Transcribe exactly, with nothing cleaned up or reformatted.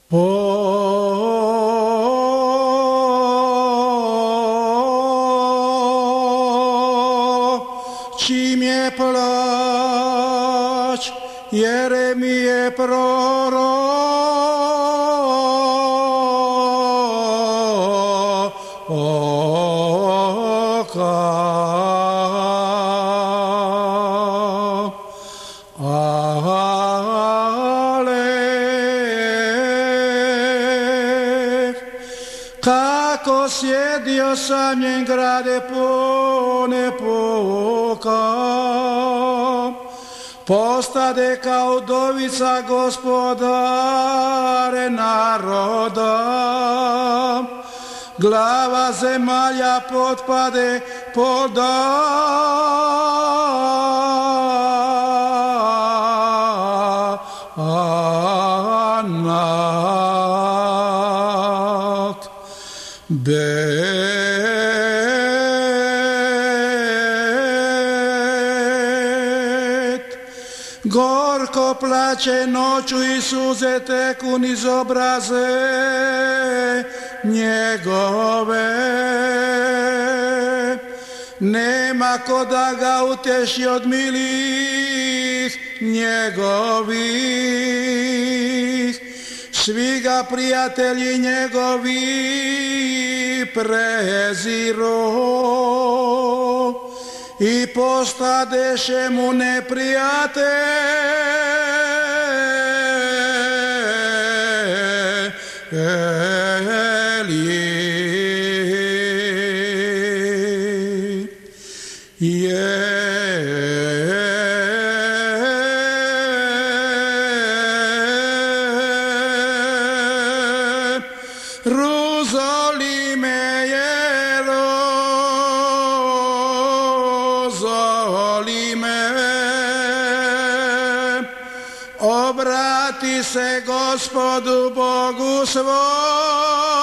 Čím je plač Jeremije proroka. Kako sjedio sam njen grade pone poka, postade kao udovica gospodare naroda. Glava zemalja potpade poda. Bet gorko plaće noću i suze teku niz obraze njegove. Nema ko da ga uteši od milih njegovih. Svi ga prijatelji njegovi preziro i postadeše mu neprijatelji. Jeruzalime, Jeruzalime, obrati se Gospodu Bogu svoj.